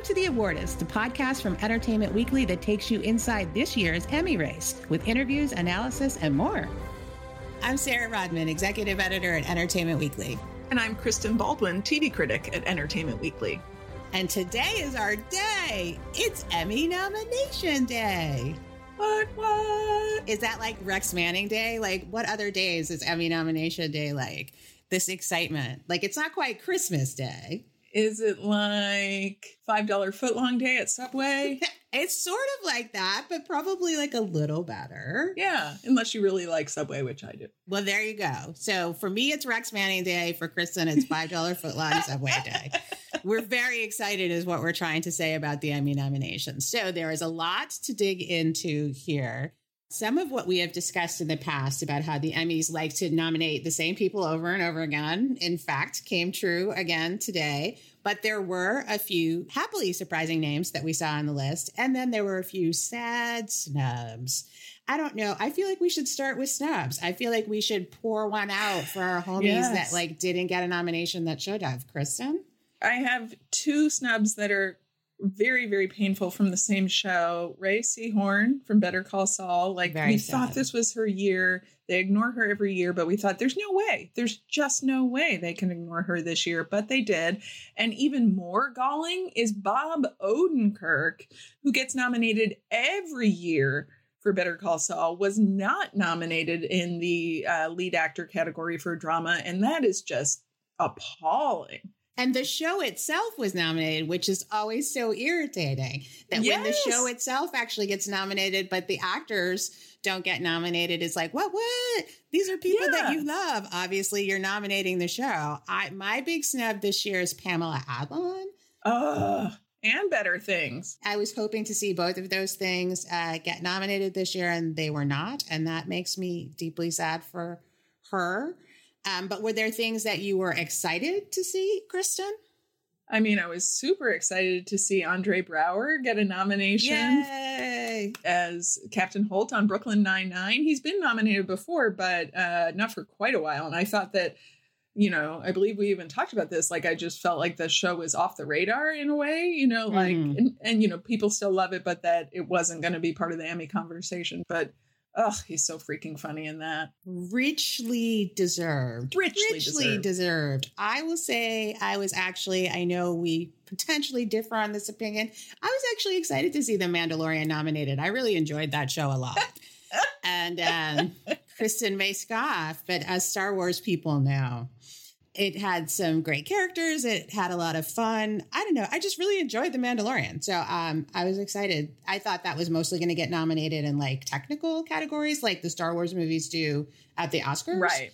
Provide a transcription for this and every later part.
Welcome to The Awardist, the podcast from Entertainment Weekly that takes you inside this year's Emmy race with interviews, analysis, and more. I'm Sarah Rodman, executive editor at Entertainment Weekly. And I'm Kristen Baldwin, TV critic at Entertainment Weekly. And today is our day. It's Emmy nomination day. What? Is that like Rex Manning Day? Like, what other days is Emmy nomination day like? This excitement. Like, it's not quite Christmas Day. Is it like $5 footlong day at Subway? It's sort of like that, but probably like a little better. Yeah, unless you really like Subway, which I do. Well, there you go. So for me, it's Rex Manning Day. For Kristen, it's $5 footlong Subway Day. We're very excited is what we're trying to say about the Emmy nominations. So there is a lot to dig into here. Some of what we have discussed in the past about how the Emmys like to nominate the same people over and over again, in fact, came true again today. But there were a few happily surprising names that we saw on the list. And then there were a few sad snubs. I don't know. I feel like we should start with snubs. I feel like we should pour one out for our homies that like didn't get a nomination that should have. Kristen? I have two snubs that are very, very painful from the same show. Rhea Seehorn from Better Call Saul. Like, we thought this was her year. They ignore her every year, but we thought there's no way. There's just no way they can ignore her this year, but they did. And even more galling is Bob Odenkirk, who gets nominated every year for Better Call Saul, was not nominated in the lead actor category for drama. And that is just appalling. And the show itself was nominated, which is always so irritating that when the show itself actually gets nominated, but the actors don't get nominated, it's like, what? These are people that you love. Obviously, you're nominating the show. My big snub this year is Pamela Adlon. And Better Things. I was hoping to see both of those things get nominated this year, and they were not. And that makes me deeply sad for her. But were there things that you were excited to see, Kristen? I mean, I was super excited to see Andre Braugher get a nomination as Captain Holt on Brooklyn Nine-Nine. He's been nominated before, but not for quite a while. And I thought that, you know, I believe we even talked about this. Like, I just felt like the show was off the radar in a way, you know, like, and you know, people still love it, but that it wasn't going to be part of the Emmy conversation. But he's so freaking funny in that. Richly deserved. Richly deserved. I will say I know we potentially differ on this opinion. I was actually excited to see The Mandalorian nominated. I really enjoyed that show a lot. And Kristen may scoff, but as Star Wars people know, it had some great characters. It had a lot of fun. I don't know. I just really enjoyed The Mandalorian. So I was excited. I thought that was mostly going to get nominated in like technical categories like the Star Wars movies do at the Oscars. Right.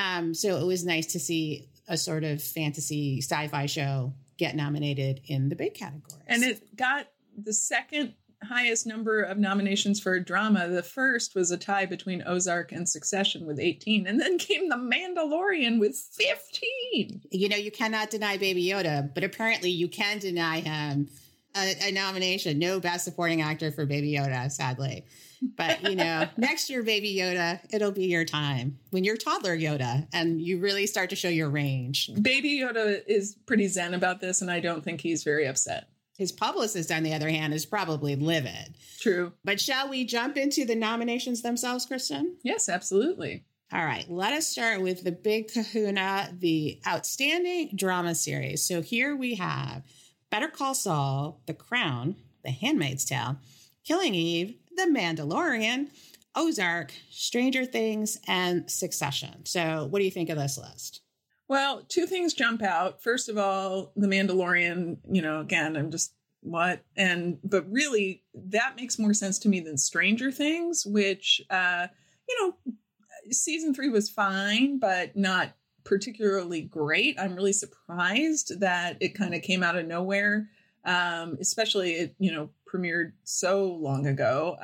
So it was nice to see a sort of fantasy sci-fi show get nominated in the big categories. And it got the second highest number of nominations for a drama. The first was a tie between Ozark and Succession with 18, and then came The Mandalorian with 15. You know, you cannot deny Baby Yoda, but apparently you can deny him a nomination. No Best Supporting Actor for Baby Yoda, sadly. But, you know, next year, Baby Yoda, it'll be your time when you're toddler Yoda and you really start to show your range. Baby Yoda is pretty zen about this, and I don't think he's very upset. His publicist, on the other hand, is probably livid. True. But shall we jump into the nominations themselves, Kristen? Yes, absolutely. All right. Let us start with the big kahuna, the Outstanding Drama Series. So here we have Better Call Saul, The Crown, The Handmaid's Tale, Killing Eve, The Mandalorian, Ozark, Stranger Things, and Succession. So what do you think of this list? Well, two things jump out. First of all, The Mandalorian, you know, again, I'm just, what? But really, that makes more sense to me than Stranger Things, which, you know, season 3 was fine, but not particularly great. I'm really surprised that it kind of came out of nowhere, especially it, you know, premiered so long ago.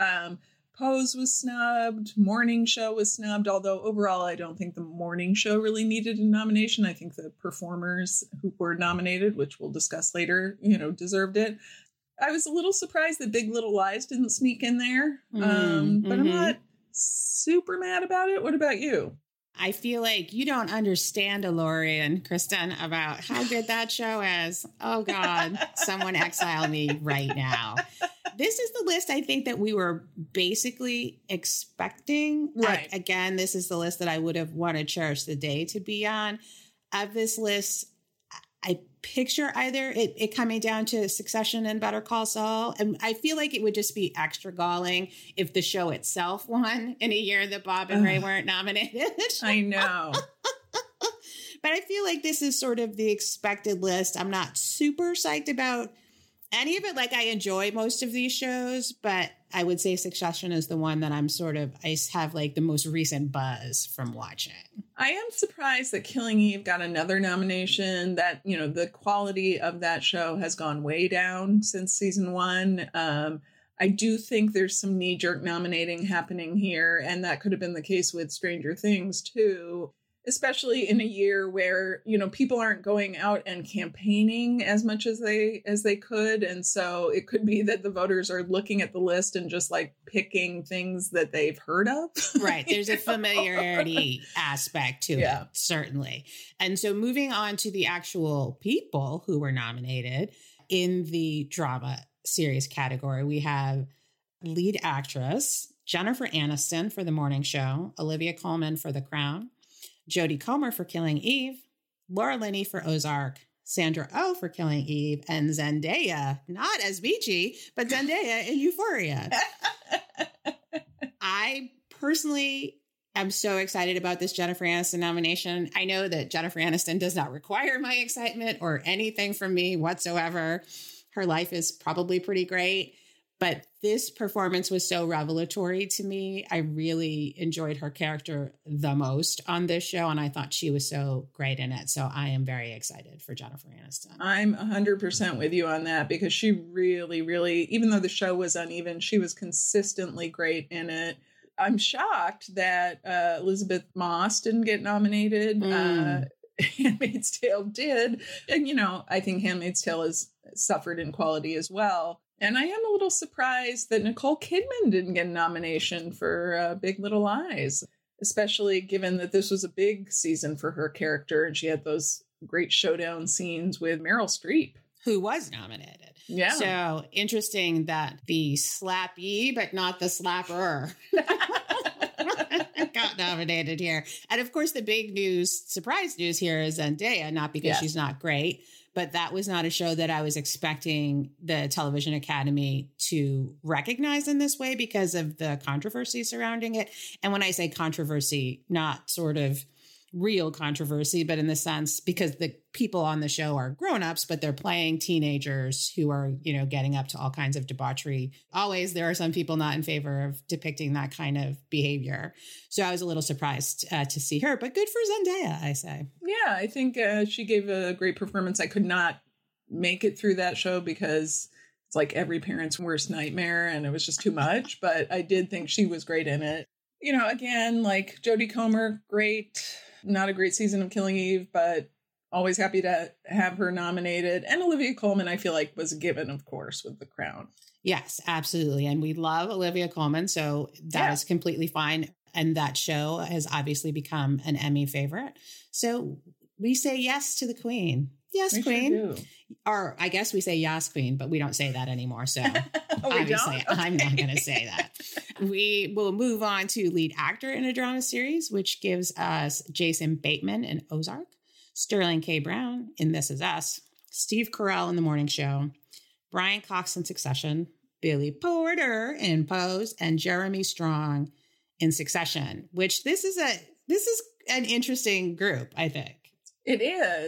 Pose was snubbed. Morning Show was snubbed, although overall I don't think the Morning Show really needed a nomination. I think the performers who were nominated, which we'll discuss later, you know, deserved it. I was a little surprised that Big Little Lies didn't sneak in there, but I'm not super mad about it. What about you? I feel like you don't understand DeLorean, Kristen, about how good that show is. Oh, God, someone exile me right now. This is the list I think that we were basically expecting. Right. Again, this is the list that I would have wanted Cherish the Day to be on. Of this list, I picture either it coming down to Succession and Better Call Saul. And I feel like it would just be extra galling if the show itself won in a year that Bob and Ray weren't nominated. I know. But I feel like this is sort of the expected list. I'm not super psyched about any of it. Like, I enjoy most of these shows, but I would say Succession is the one that I have like the most recent buzz from watching. I am surprised that Killing Eve got another nomination. That, you know, the quality of that show has gone way down since season 1. I do think there's some knee-jerk nominating happening here, and that could have been the case with Stranger Things too, especially in a year where, you know, people aren't going out and campaigning as much as they could. And so it could be that the voters are looking at the list and just like picking things that they've heard of. Right. There's a familiarity aspect to it, certainly. And so moving on to the actual people who were nominated in the drama series category, we have lead actress Jennifer Aniston for The Morning Show, Olivia Colman for The Crown, Jodie Comer for Killing Eve, Laura Linney for Ozark, Sandra Oh for Killing Eve, and Zendaya, not as Michi, but Zendaya in Euphoria. I personally am so excited about this Jennifer Aniston nomination. I know that Jennifer Aniston does not require my excitement or anything from me whatsoever. Her life is probably pretty great. But this performance was so revelatory to me. I really enjoyed her character the most on this show, and I thought she was so great in it. So I am very excited for Jennifer Aniston. I'm 100% with you on that, because she really, really, even though the show was uneven, she was consistently great in it. I'm shocked that Elizabeth Moss didn't get nominated. Handmaid's Tale did. And, you know, I think Handmaid's Tale has suffered in quality as well. And I am a little surprised that Nicole Kidman didn't get a nomination for Big Little Lies, especially given that this was a big season for her character and she had those great showdown scenes with Meryl Streep, who was nominated. Yeah. So interesting that the slappy, but not the slapper, got nominated here. And of course, the big news, surprise news here is Zendaya, not because she's not great, but that was not a show that I was expecting the Television Academy to recognize in this way because of the controversy surrounding it. And when I say controversy, not sort of real controversy, but in the sense because the people on the show are grown-ups, but they're playing teenagers who are, you know, getting up to all kinds of debauchery. Always, there are some people not in favor of depicting that kind of behavior. So I was a little surprised to see her, but good for Zendaya, I say. Yeah, I think she gave a great performance. I could not make it through that show because it's like every parent's worst nightmare and it was just too much, but I did think she was great in it. You know, again, like Jodie Comer, great. Not a great season of Killing Eve, but always happy to have her nominated. And Olivia Colman, I feel like, was a given, of course, with The Crown. Yes, absolutely. And we love Olivia Colman, so that is completely fine. And that show has obviously become an Emmy favorite. So we say yes to the Queen. Yes, we Queen. Sure do. Or I guess we say yes, Queen, but we don't say that anymore. So obviously, okay. I'm not going to say that. We will move on to lead actor in a drama series, which gives us Jason Bateman in Ozark, Sterling K. Brown in This Is Us, Steve Carell in The Morning Show, Brian Cox in Succession, Billy Porter in Pose, and Jeremy Strong in Succession. Which this is an interesting group, I think. It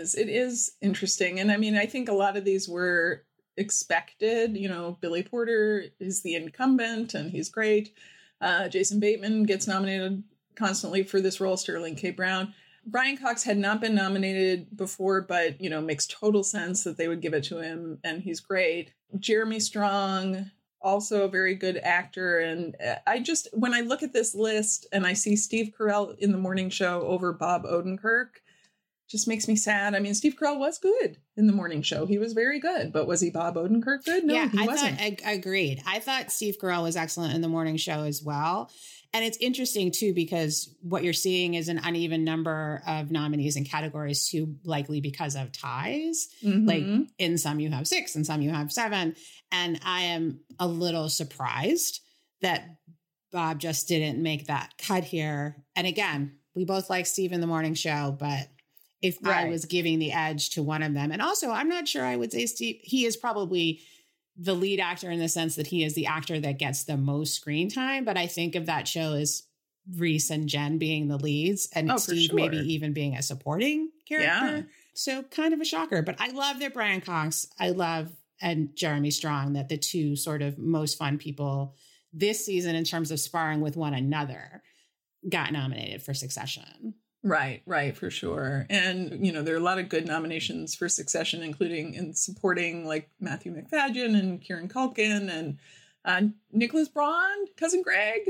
is interesting. And I mean, I think a lot of these were expected. You know, Billy Porter is the incumbent and he's great. Jason Bateman gets nominated constantly for this role, Sterling K. Brown. Brian Cox had not been nominated before, but, you know, makes total sense that they would give it to him and he's great. Jeremy Strong, also a very good actor. And when I look at this list and I see Steve Carell in The Morning Show over Bob Odenkirk, just makes me sad. I mean, Steve Carell was good in The Morning Show. He was very good. But was he Bob Odenkirk good? No, he wasn't. Agreed. I thought Steve Carell was excellent in The Morning Show as well. And it's interesting too, because what you're seeing is an uneven number of nominees in categories too, likely because of ties. Like in some you have 6 and some you have 7. And I am a little surprised that Bob just didn't make that cut here. And again, we both like Steve in the Morning Show, but if I was giving the edge to one of them, and also I'm not sure I would say Steve, he is probably the lead actor in the sense that he is the actor that gets the most screen time. But I think of that show as Reese and Jen being the leads and Steve maybe even being a supporting character. Yeah. So kind of a shocker, but I love that Brian Cox, and Jeremy Strong, that the two sort of most fun people this season in terms of sparring with one another got nominated for Succession. Right, for sure. And, there are a lot of good nominations for Succession, including in supporting like Matthew McFadden and Kieran Culkin and Nicholas Braun, Cousin Greg.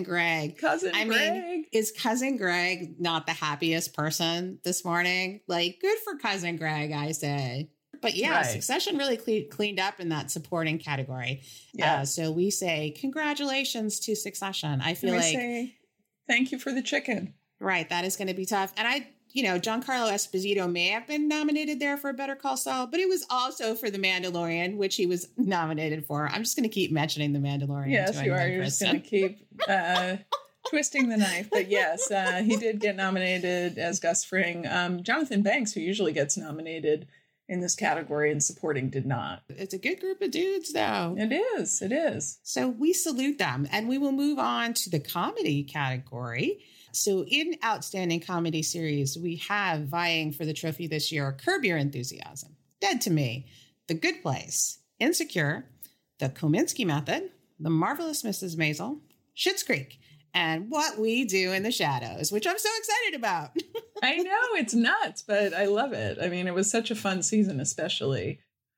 I mean, is Cousin Greg not the happiest person this morning? Like, good for Cousin Greg, I say. But yeah, Succession really cleaned up in that supporting category. Yeah. So we say congratulations to Succession. I feel like say thank you for the chicken. Right. That is going to be tough. And Giancarlo Esposito may have been nominated there for Better Call Saul, but it was also for The Mandalorian, which he was nominated for. I'm just going to keep mentioning The Mandalorian. Yes, you are. You're just going to keep twisting the knife. But yes, he did get nominated as Gus Fring. Jonathan Banks, who usually gets nominated in this category and supporting, did not. It's a good group of dudes, though. It is. So we salute them. And we will move on to the comedy category. So in Outstanding Comedy Series, we have vying for the trophy this year, Curb Your Enthusiasm, Dead to Me, The Good Place, Insecure, The Kominsky Method, The Marvelous Mrs. Maisel, Schitt's Creek, and What We Do in the Shadows, which I'm so excited about. I know, it's nuts, but I love it. I mean, it was such a fun season, especially.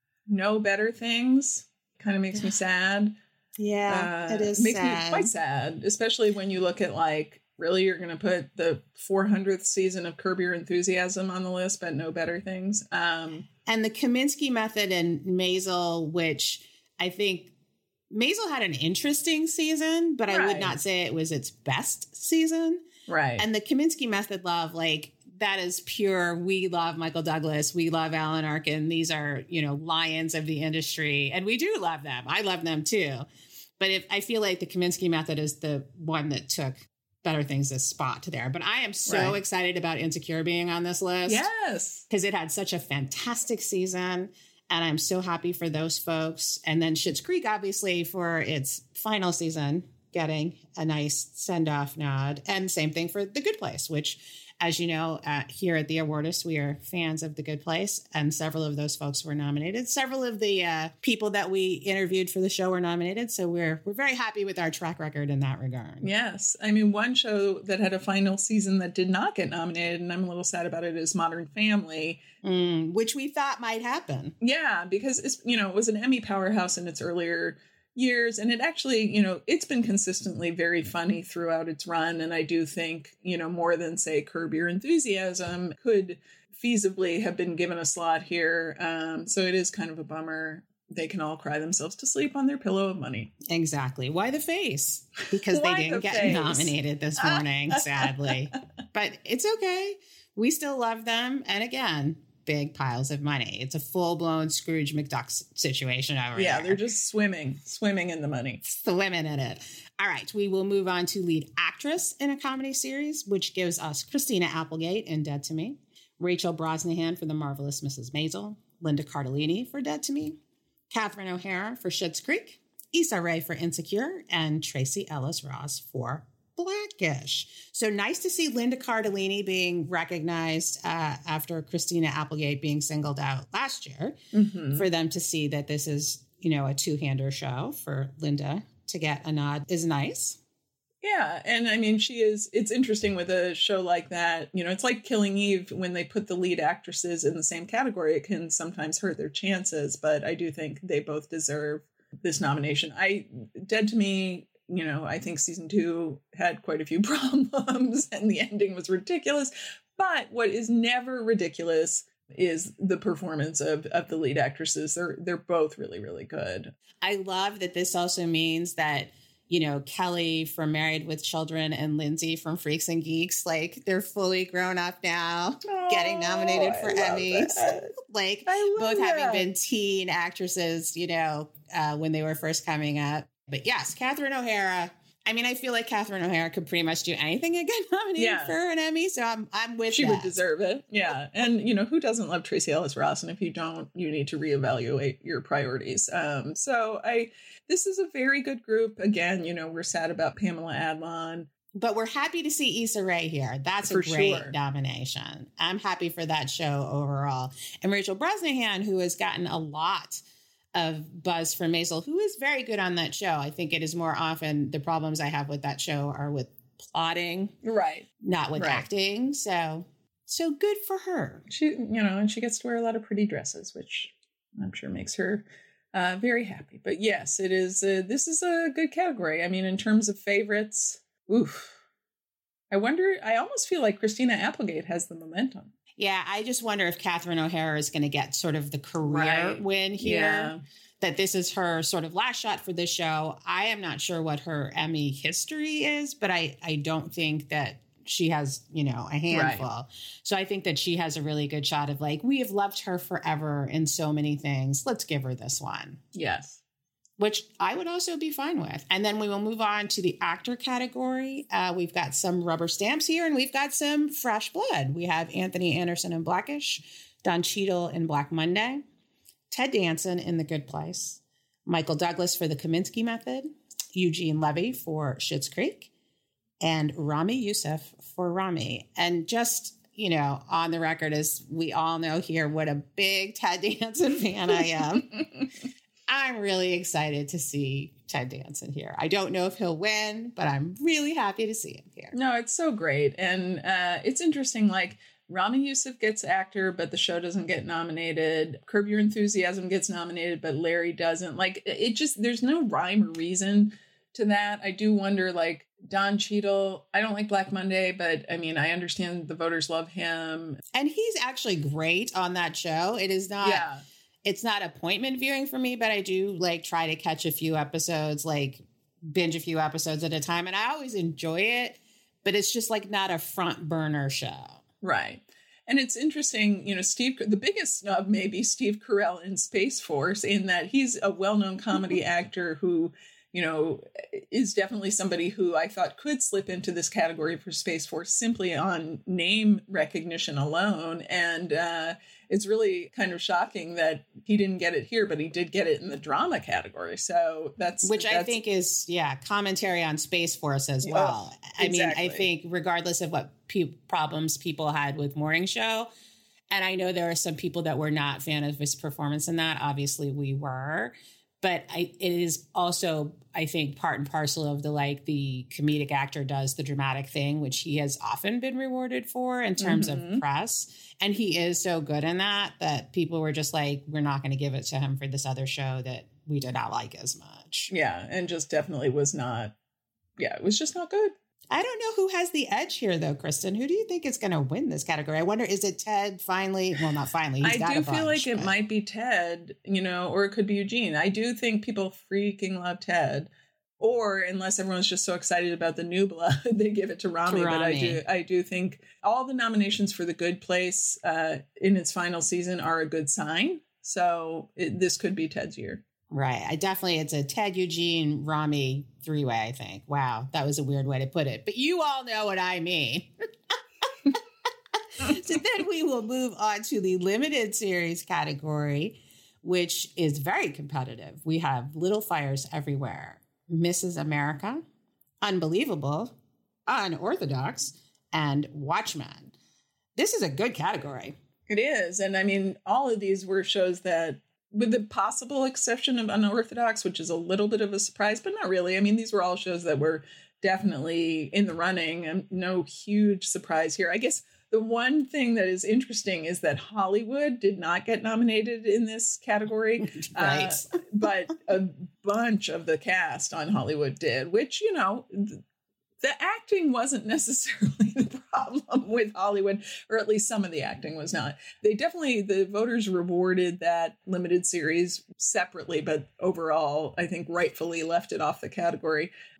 No Better Things kind of makes me sad. Yeah, it is makes me quite sad, especially when you look at like, really, you're going to put the 400th season of Curb Your Enthusiasm on the list, but No Better Things. And the Kominsky Method and Maisel, which I think Maisel had an interesting season, but I would not say it was its best season. Right. And the Kominsky Method love, like, that is pure. We love Michael Douglas. We love Alan Arkin. These are, lions of the industry. And we do love them. I love them too. But I feel like the Kominsky Method is the one that took Better Things a spot there. But I am so excited about Insecure being on this list. Yes. Because it had such a fantastic season. And I'm so happy for those folks. And then Schitt's Creek, obviously, for its final season, getting a nice send-off nod. And same thing for The Good Place, which, as you know, here at the Awardist, we are fans of The Good Place. And several of those folks were nominated. Several of the people that we interviewed for the show were nominated. So we're very happy with our track record in that regard. Yes. I mean, one show that had a final season that did not get nominated, and I'm a little sad about it, is Modern Family. Which we thought might happen. Yeah, because it was an Emmy powerhouse in its earlier years, and it actually, it's been consistently very funny throughout its run. And I do think, more than say Curb Your Enthusiasm could feasibly have been given a slot here. So it is kind of a bummer. They can all cry themselves to sleep on their pillow of money. Exactly. Why the face? Because they didn't get nominated this morning, sadly. But it's okay. We still love them. And again, big piles of money. It's a full-blown Scrooge McDuck situation over there. Yeah, they're just swimming in the money. Swimming in it. All right, we will move on to lead actress in a comedy series, which gives us Christina Applegate in Dead to Me, Rachel Brosnahan for The Marvelous Mrs. Maisel, Linda Cardellini for Dead to Me, Catherine O'Hara for Schitt's Creek, Issa Rae for Insecure, and Tracy Ellis Ross for Blackish. So nice to see Linda Cardellini being recognized after Christina Applegate being singled out last year, for them to see that this is, a two-hander show for Linda to get a nod is nice. Yeah. And I mean, it's interesting with a show like that, it's like Killing Eve. When they put the lead actresses in the same category, it can sometimes hurt their chances, but I do think they both deserve this nomination. Dead to Me, I think season 2 had quite a few problems and the ending was ridiculous. But what is never ridiculous is the performance of the lead actresses. They're both really, really good. I love that this also means that Kelly from Married with Children and Lindsay from Freaks and Geeks, like they're fully grown up now, getting nominated for Emmys. Like both having been teen actresses, when they were first coming up. But yes, Catherine O'Hara. I mean, I feel like Catherine O'Hara could pretty much do anything and get nominated for an Emmy. So I'm with She would deserve it. Yeah. And, who doesn't love Tracee Ellis Ross? And if you don't, you need to reevaluate your priorities. This is a very good group. Again, we're sad about Pamela Adlon. But we're happy to see Issa Rae here. That's a great nomination. I'm happy for that show overall. And Rachel Brosnahan, who has gotten a lot of buzz from Maisel, who is very good on that show. I think it is more often the problems I have with that show are with plotting, right? Not with acting. So good for her. She, and she gets to wear a lot of pretty dresses, which I'm sure makes her very happy. But yes, it is. This is a good category. I mean, in terms of favorites, I almost feel like Christina Applegate has the momentum. Yeah, I just wonder if Catherine O'Hara is going to get sort of the career win here. Yeah. That this is her sort of last shot for this show. I am not sure what her Emmy history is, but I don't think that she has, a handful. Right. So I think that she has a really good shot of like, we have loved her forever in so many things. Let's give her this one. Yes. Which I would also be fine with. And then we will move on to the actor category. We've got some rubber stamps here, and we've got some fresh blood. We have Anthony Anderson in Blackish, Don Cheadle in Black Monday, Ted Danson in The Good Place, Michael Douglas for The Kominsky Method, Eugene Levy for Schitt's Creek, and Rami Youssef for Rami. And just, on the record, as we all know here, what a big Ted Danson fan I am. I'm really excited to see Ted Danson here. I don't know if he'll win, but I'm really happy to see him here. No, it's so great. And it's interesting, like Rami Youssef gets actor, but the show doesn't get nominated. Curb Your Enthusiasm gets nominated, but Larry doesn't. Like it just, there's no rhyme or reason to that. I do wonder, like Don Cheadle, I don't like Black Monday, but I mean, I understand the voters love him. And he's actually great on that show. It is not... Yeah. It's not appointment viewing for me, but I do like try to catch a few episodes, like binge a few episodes at a time. And I always enjoy it, but it's just like not a front burner show. Right. And it's interesting, the biggest snub may be Steve Carell in Space Force, in that he's a well-known comedy actor who, is definitely somebody who I thought could slip into this category for Space Force simply on name recognition alone. And it's really kind of shocking that he didn't get it here, but he did get it in the drama category. So Which I think is, commentary on Space Force as well. Oh, exactly. I mean, I think regardless of what problems people had with Morning Show, and I know there are some people that were not fan of his performance in that. Obviously, we were. But it is also, I think, part and parcel of the comedic actor does the dramatic thing, which he has often been rewarded for in terms of press. And he is so good in that people were just like, we're not going to give it to him for this other show that we did not like as much. Yeah. And just definitely was not. Yeah, it was just not good. I don't know who has the edge here, though, Kristen. Who do you think is going to win this category? I wonder, is it Ted finally? Well, not finally. He's got a bunch, feel like it might be Ted, or it could be Eugene. I do think people freaking love Ted. Or unless everyone's just so excited about the new blood, they give it to Rami. But I do think all the nominations for The Good Place in its final season are a good sign. So this could be Ted's year. Right. It's a Ted, Eugene, Rami three-way, I think. Wow. That was a weird way to put it. But you all know what I mean. So then we will move on to the limited series category, which is very competitive. We have Little Fires Everywhere, Mrs. America, Unbelievable, Unorthodox, and Watchmen. This is a good category. It is. And I mean, all of these were shows that, with the possible exception of Unorthodox, which is a little bit of a surprise, but not really. I mean, these were all shows that were definitely in the running, and no huge surprise here. I guess the one thing that is interesting is that Hollywood did not get nominated in this category. Right. But a bunch of the cast on Hollywood did, which, the acting wasn't necessarily the problem with Hollywood, or at least some of the acting was not. The voters rewarded that limited series separately, but overall, I think rightfully left it off the category.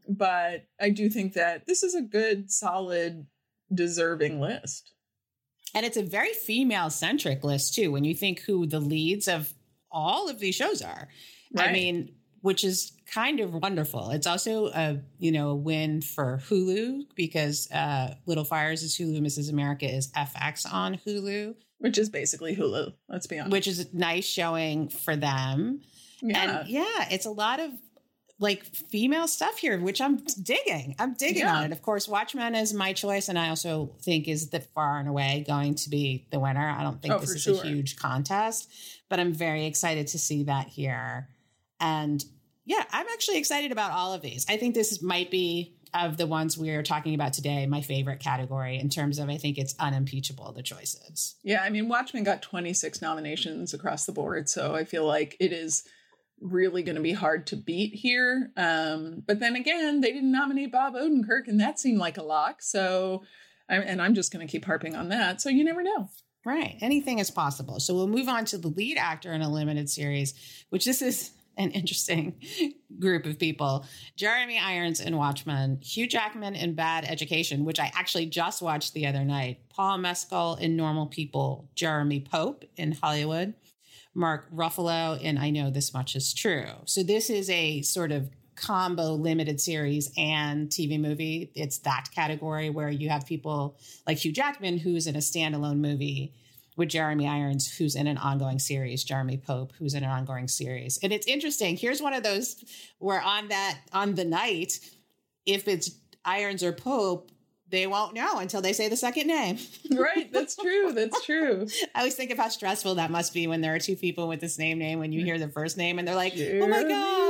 But I do think that this is a good, solid, deserving list. And it's a very female-centric list, too, when you think who the leads of all of these shows are. Right. I mean, which is kind of wonderful. It's also a win for Hulu because Little Fires is Hulu, Mrs. America is FX on Hulu. Which is basically Hulu, let's be honest. Which is a nice showing for them. Yeah. And it's a lot of like female stuff here, which I'm digging. I'm digging on it. Of course, Watchmen is my choice, and I also think is the far and away going to be the winner. I don't think this is a huge contest, but I'm very excited to see that here. And I'm actually excited about all of these. I think this might be, of the ones we're talking about today, my favorite category in terms of, I think it's unimpeachable, the choices. Yeah, I mean, Watchmen got 26 nominations across the board, so I feel like it is really going to be hard to beat here. But then again, they didn't nominate Bob Odenkirk, and that seemed like a lock. So, I'm just going to keep harping on that. So you never know. Right. Anything is possible. So we'll move on to the lead actor in a limited series, which this is an interesting group of people. Jeremy Irons in Watchmen, Hugh Jackman in Bad Education, which I actually just watched the other night, Paul Mescal in Normal People, Jeremy Pope in Hollywood, Mark Ruffalo in I Know This Much Is True. So this is a sort of combo limited series and TV movie. It's that category where you have people like Hugh Jackman, who's in a standalone movie, with Jeremy Irons, who's in an ongoing series, Jeremy Pope, who's in an ongoing series. And it's interesting. Here's one of those where on the night, if it's Irons or Pope, they won't know until they say the second name. Right. That's true. That's true. I always think of how stressful that must be when there are two people with the same name, when you hear the first name and they're like, oh my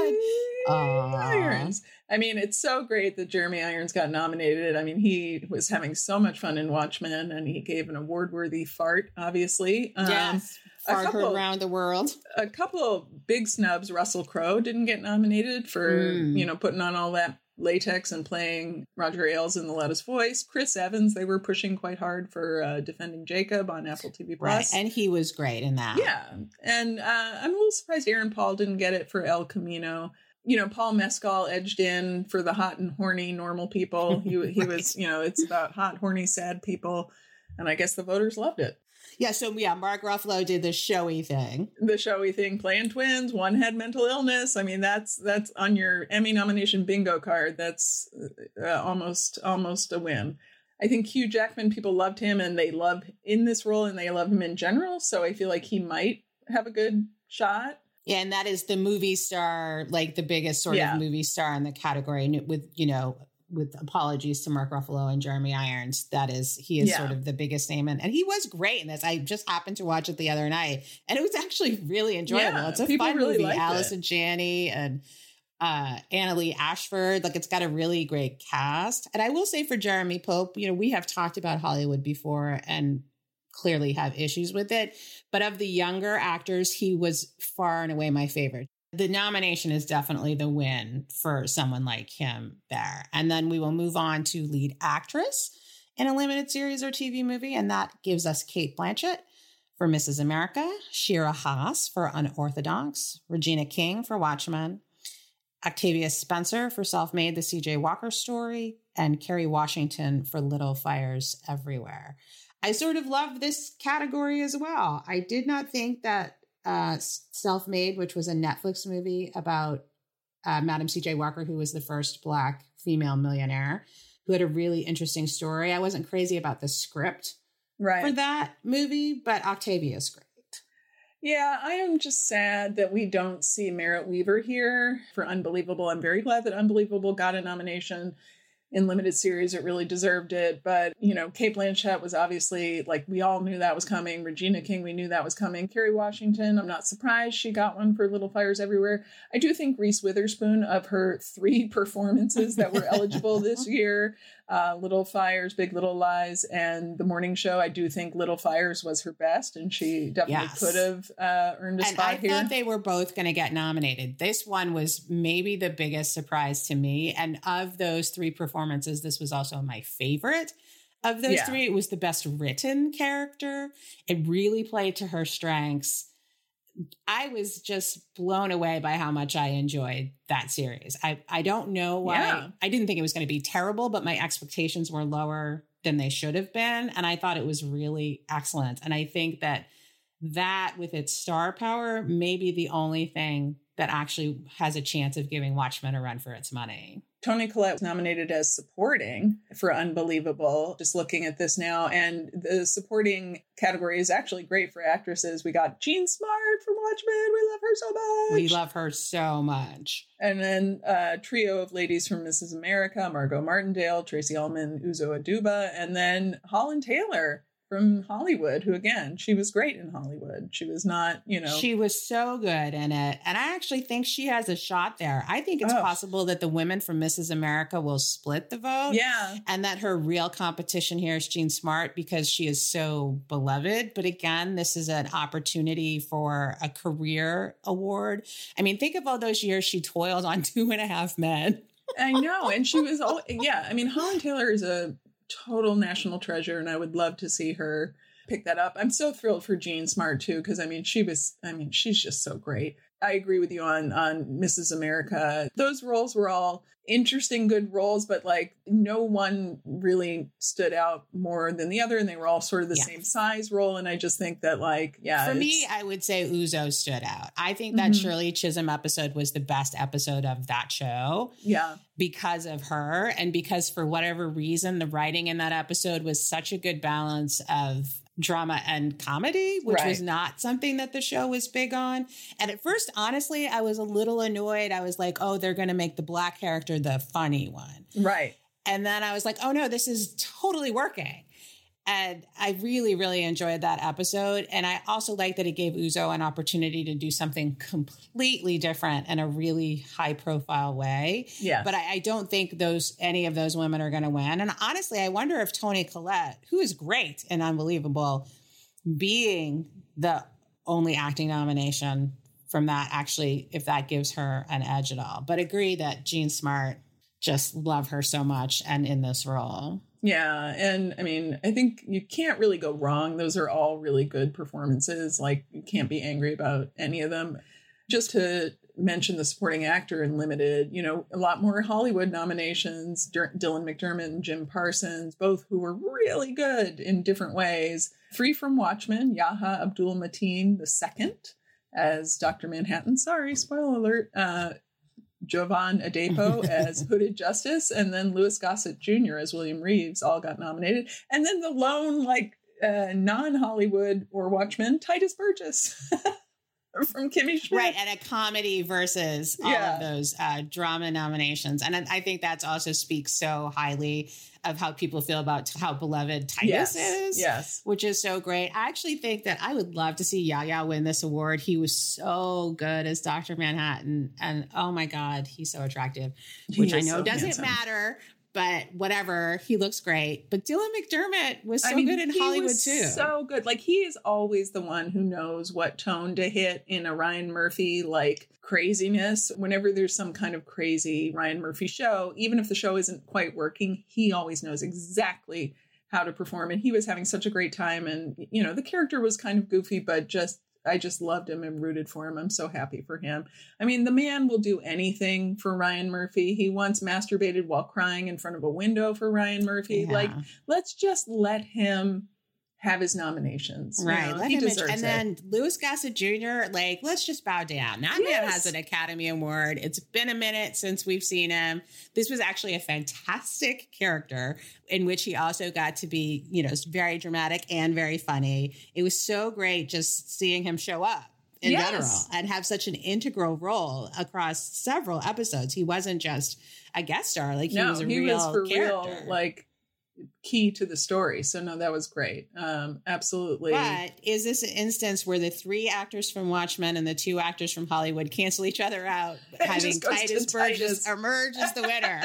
God. Irons. I mean, it's so great that Jeremy Irons got nominated. I mean, he was having so much fun in Watchmen, and he gave an award-worthy fart, obviously. Yes, fart heard around the world. A couple big snubs. Russell Crowe didn't get nominated for, putting on all that latex and playing Roger Ailes in The Loudest Voice. Chris Evans, they were pushing quite hard for Defending Jacob on Apple TV+. Right, and he was great in that. Yeah, and I'm a little surprised Aaron Paul didn't get it for El Camino. Paul Mescal edged in for the hot and horny normal people. He right. was, it's about hot, horny, sad people. And I guess the voters loved it. Yeah. So, Mark Ruffalo did the show-y thing. Playing twins. One had mental illness. I mean, that's on your Emmy nomination bingo card. That's almost a win. I think Hugh Jackman, people loved him and they love in this role and they love him in general. So I feel like he might have a good shot. Yeah, and that is the movie star, like the biggest sort of movie star in the category with apologies to Mark Ruffalo and Jeremy Irons. He is sort of the biggest name. And he was great in this. I just happened to watch it the other night and it was actually really enjoyable. Yeah, it's a fun movie. Allison Janney and Annaleigh Ashford. Like it's got a really great cast. And I will say for Jeremy Pope, we have talked about Hollywood before and clearly have issues with it. But of the younger actors, he was far and away my favorite. The nomination is definitely the win for someone like him there. And then we will move on to lead actress in a limited series or TV movie. And that gives us Cate Blanchett for Mrs. America, Shira Haas for Unorthodox, Regina King for Watchmen, Octavia Spencer for Self-Made, the C.J. Walker Story, and Kerry Washington for Little Fires Everywhere. I sort of love this category as well. I did not think that Self-Made, which was a Netflix movie about Madam C.J. Walker, who was the first Black female millionaire, who had a really interesting story. I wasn't crazy about the script for that movie, but Octavia's great. Yeah, I am just sad that we don't see Merritt Wever here for Unbelievable. I'm very glad that Unbelievable got a nomination in limited series. It really deserved it. But, Cate Blanchett was obviously, like, we all knew that was coming. Regina King, we knew that was coming. Kerry Washington, I'm not surprised she got one for Little Fires Everywhere. I do think Reese Witherspoon, of her 3 performances that were eligible this year, Little Fires, Big Little Lies, and The Morning Show, I do think Little Fires was her best, and she definitely could have earned a spot here. I thought they were both going to get nominated. This one was maybe the biggest surprise to me, and of those 3 performances, this was also my favorite. Of those 3, it was the best written character. It really played to her strengths. I was just blown away by how much I enjoyed that series. I don't know why. Yeah. I didn't think it was going to be terrible, but my expectations were lower than they should have been. And I thought it was really excellent. And I think that with its star power may be the only thing that actually has a chance of giving Watchmen a run for its money. Toni Collette was nominated as supporting for Unbelievable, just looking at this now. And the supporting category is actually great for actresses. We got Jean Smart from Watchmen. We love her so much. We love her so much. And then a trio of ladies from Mrs. America, Margot Martindale, Tracy Ullman, Uzo Aduba, and then Holland Taylor from Hollywood, who, again, she was great in Hollywood. She was not, She was so good in it. And I actually think she has a shot there. I think it's possible that the women from Mrs. America will split the vote. Yeah. And that her real competition here is Jean Smart because she is so beloved. But again, this is an opportunity for a career award. I mean, think of all those years she toiled on 2.5 Men. I know. And she was, Holland Taylor is a total national treasure, and I would love to see her pick that up. I'm so thrilled for Jean Smart too, because she's just so great. I agree with you on Mrs. America. Those roles were all interesting, good roles, but like no one really stood out more than the other, and they were all sort of the same size role. And I just think that for me, I would say Uzo stood out. I think that Shirley Chisholm episode was the best episode of that show. Yeah. Because of her, and because for whatever reason, the writing in that episode was such a good balance of drama and comedy, which was not something that the show was big on. And at first, honestly, I was a little annoyed. I was like, oh, they're going to make the Black character the funny one. Right. And then I was like, oh no, this is totally working. And I really, really enjoyed that episode. And I also like that it gave Uzo an opportunity to do something completely different in a really high profile way. Yeah. But I don't think any of those women are going to win. And honestly, I wonder if Toni Collette, who is great and Unbelievable, being the only acting nomination from that, actually, if that gives her an edge at all. But agree that Jean Smart, just love her so much and in this role. Yeah. And I mean, I think you can't really go wrong. Those are all really good performances. Like, you can't be angry about any of them. Just to mention the supporting actor in Limited, a lot more Hollywood nominations. Dylan McDermott and Jim Parsons, both who were really good in different ways. 3 from Watchmen, Yahya Abdul-Mateen II as Dr. Manhattan. Sorry, spoiler alert. Jovan Adepo as Hooded Justice, and then Louis Gossett Jr. as William Reeves all got nominated. And then the lone, non-Hollywood or Watchmen, Titus Burgess from Kimmy Schmidt. Right, and a comedy versus all of those drama nominations. And I think that also speaks so highly of how people feel about how beloved Titus is. Yes. Which is so great. I actually think that I would love to see Yahya win this award. He was so good as Dr. Manhattan. And oh my God, he's so attractive, which I know doesn't matter. But whatever, he looks great. But Dylan McDermott was so good in Hollywood too. So good. Like, he is always the one who knows what tone to hit in a Ryan Murphy craziness. Whenever there's some kind of crazy Ryan Murphy show, even if the show isn't quite working, he always knows exactly how to perform. And he was having such a great time. And the character was kind of goofy, but I just loved him and rooted for him. I'm so happy for him. I mean, the man will do anything for Ryan Murphy. He once masturbated while crying in front of a window for Ryan Murphy. Yeah. Let's just let him have his nominations. Right. He deserves and then Louis Gossett Jr., let's just bow down. That man has an Academy Award. It's been a minute since we've seen him. This was actually a fantastic character in which he also got to be, very dramatic and very funny. It was so great just seeing him show up in general and have such an integral role across several episodes. He wasn't just a guest star. He was a real character. Key to the story. So no, that was great. Absolutely. But is this an instance where the 3 actors from Watchmen and the 2 actors from Hollywood cancel each other out, having Titus Burgess emerge as the winner?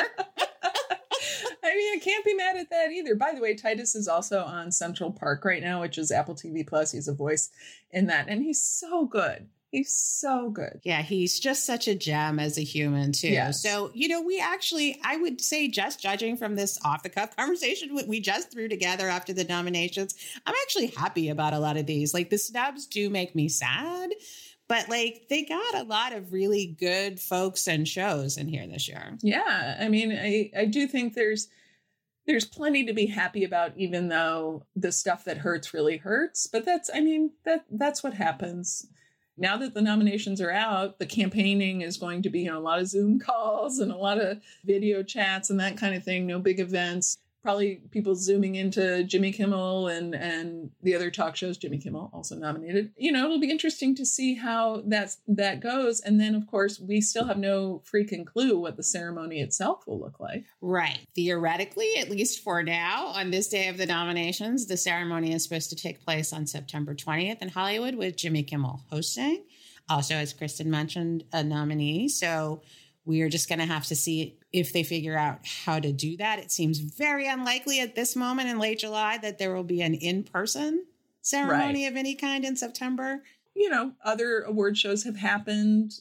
I mean, I can't be mad at that either. By the way, Titus is also on Central Park right now, which is Apple TV Plus. He's a voice in that, and he's so good. He's so good. Yeah, he's just such a gem as a human, too. Yes. So, we actually, I would say, just judging from this off-the-cuff conversation we just threw together after the nominations, I'm actually happy about a lot of these. The snubs do make me sad, But like they got a lot of really good folks and shows in here this year. Yeah. I mean, I do think there's plenty to be happy about, even though the stuff that hurts really hurts. But that's what happens. Now that the nominations are out, the campaigning is going to be a lot of Zoom calls and a lot of video chats and that kind of thing. No big events. Probably people zooming into Jimmy Kimmel and the other talk shows. Jimmy Kimmel also nominated. It'll be interesting to see how that goes. And then, of course, we still have no freaking clue what the ceremony itself will look like. Right. Theoretically, at least for now, on this day of the nominations, the ceremony is supposed to take place on September 20th in Hollywood with Jimmy Kimmel hosting. Also, as Kristen mentioned, a nominee. So we are just going to have to see if they figure out how to do that. It seems very unlikely at this moment in late July that there will be an in-person ceremony of any kind in September. Other award shows have happened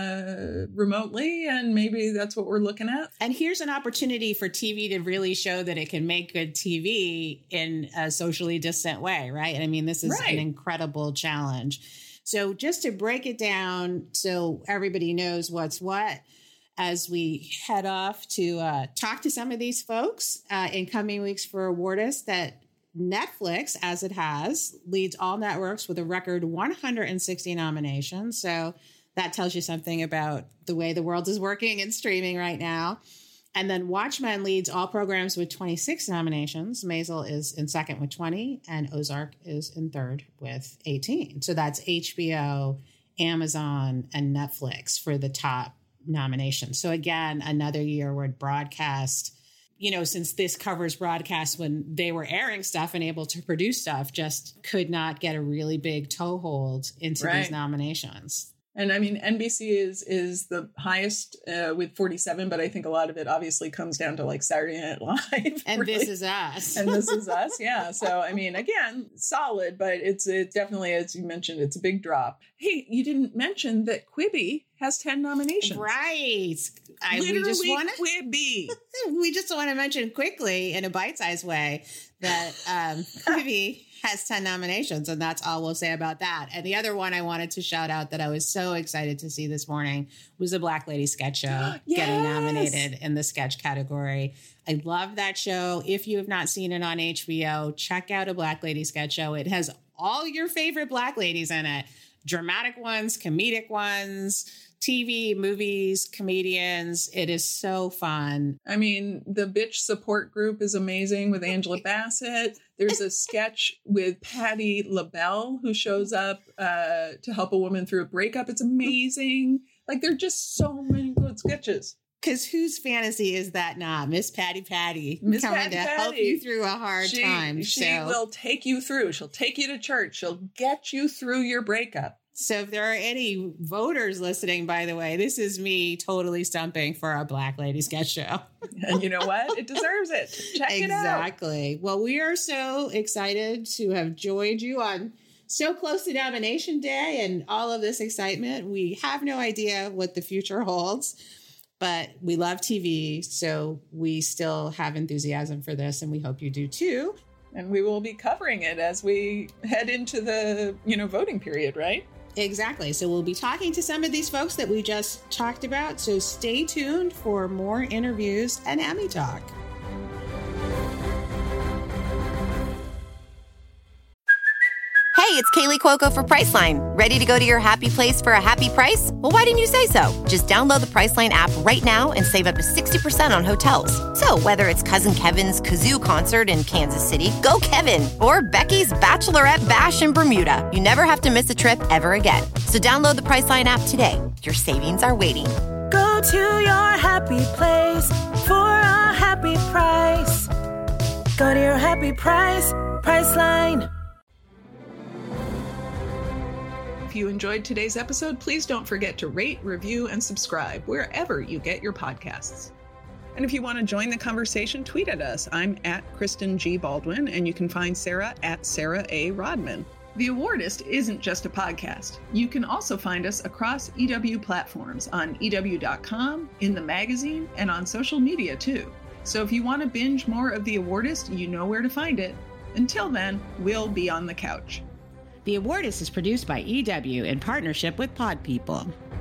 remotely, and maybe that's what we're looking at. And here's an opportunity for TV to really show that it can make good TV in a socially distant way, right? I mean, this is an incredible challenge. So just to break it down so everybody knows what's what, as we head off to talk to some of these folks in coming weeks for Awardist, that Netflix, as it has, leads all networks with a record 160 nominations. So that tells you something about the way the world is working in streaming right now. And then Watchmen leads all programs with 26 nominations. Maisel is in second with 20, and Ozark is in third with 18. So that's HBO, Amazon, and Netflix for the top nominations. So again, another year where broadcast, since this covers broadcast when they were airing stuff and able to produce stuff, just could not get a really big toehold into these nominations. And I mean, NBC is the highest with 47, but I think a lot of it obviously comes down to like Saturday Night Live. And This Is Us. And This Is Us. Yeah. So, I mean, again, solid, but it's definitely, as you mentioned, it's a big drop. Hey, you didn't mention that Quibi has 10 nominations. Right. Quibi. We just want to mention quickly in a bite-sized way that Quibi has 10 nominations, and that's all we'll say about that. And the other one I wanted to shout out that I was so excited to see this morning was the Black Lady Sketch Show getting nominated in the sketch category. I love that show. If you have not seen it on HBO, check out a Black Lady Sketch Show. It has all your favorite Black ladies in it. Dramatic ones, comedic ones, TV, movies, comedians. It is so fun. I mean, the bitch support group is amazing with Angela Bassett. There's a sketch with Patti LaBelle who shows up to help a woman through a breakup. It's amazing. Like, there are just so many good sketches. Because whose fantasy is that not? Miss Patty coming to help you through a hard time. She will take you through. She'll take you to church. She'll get you through your breakup. So if there are any voters listening, by the way, this is me totally stumping for a Black Lady Sketch Show. And you know what? It deserves it. Check it out. Exactly. Well, we are so excited to have joined you on so close to nomination day and all of this excitement. We have no idea what the future holds, but we love TV. So we still have enthusiasm for this, and we hope you do too. And we will be covering it as we head into the, voting period, right? Exactly. So we'll be talking to some of these folks that we just talked about. So stay tuned for more interviews and Emmy Talk. Hey, it's Kaylee Cuoco for Priceline. Ready to go to your happy place for a happy price? Well, why didn't you say so? Just download the Priceline app right now and save up to 60% on hotels. So whether it's Cousin Kevin's Kazoo Concert in Kansas City, go Kevin, or Becky's Bachelorette Bash in Bermuda, you never have to miss a trip ever again. So download the Priceline app today. Your savings are waiting. Go to your happy place for a happy price. Go to your happy price, Priceline. If you enjoyed today's episode, please don't forget to rate, review, and subscribe wherever you get your podcasts. And if you want to join the conversation, tweet at us. I'm at Kristen G. Baldwin, and you can find Sarah at Sarah A. Rodman. The Awardist isn't just a podcast. You can also find us across EW platforms on EW.com, in the magazine, and on social media too. So if you want to binge more of The Awardist, you know where to find it. Until then, we'll be on the couch. The Awardist is produced by EW in partnership with Pod People.